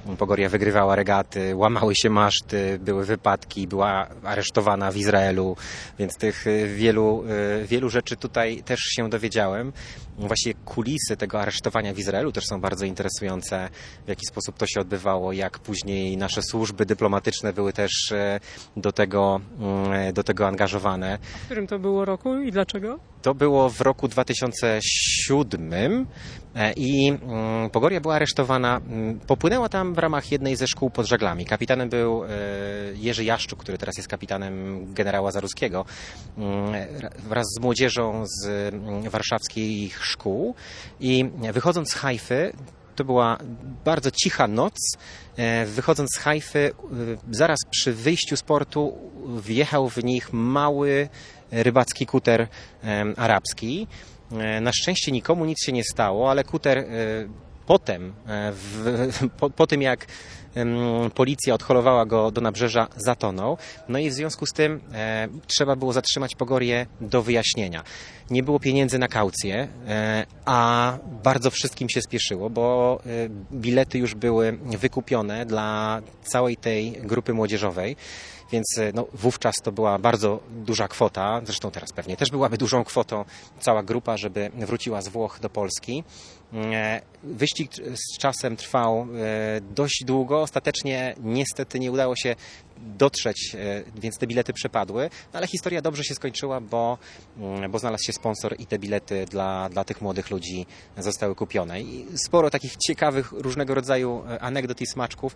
Pogoria wygrywała regaty, łamały się maszty, były wypadki, była aresztowana w Izraelu, więc tych wielu rzeczy tutaj też się dowiedziałem. Właściwie kulisy tego aresztowania w Izraelu też są bardzo interesujące, w jaki sposób to się odbywało, jak później nasze służby dyplomatyczne były też do tego angażowane. W którym to było roku i dlaczego? To było w roku 2007 i Pogoria była aresztowana. Popłynęła tam w ramach jednej ze szkół pod żaglami. Kapitanem był Jerzy Jaszczuk, który teraz jest kapitanem generała Zaruskiego, wraz z młodzieżą z warszawskich szkół. I wychodząc z Hajfy, to była bardzo cicha noc. Wychodząc z Hajfy, zaraz przy wyjściu z portu wjechał w nich mały rybacki kuter arabski. Na szczęście nikomu nic się nie stało, ale kuter potem, po tym jak policja odholowała go do nabrzeża, zatonął. No i w związku z tym trzeba było zatrzymać Pogorię do wyjaśnienia. Nie było pieniędzy na kaucję, a bardzo wszystkim się spieszyło, bo bilety już były wykupione dla całej tej grupy młodzieżowej. Więc wówczas to była bardzo duża kwota, zresztą teraz pewnie też byłaby dużą kwotą cała grupa, żeby wróciła z Włoch do Polski. Wyścig z czasem trwał dość długo, ostatecznie niestety nie udało się dotrzeć, więc te bilety przepadły, ale historia dobrze się skończyła, bo znalazł się sponsor i te bilety dla tych młodych ludzi zostały kupione. I sporo takich ciekawych różnego rodzaju anegdot i smaczków.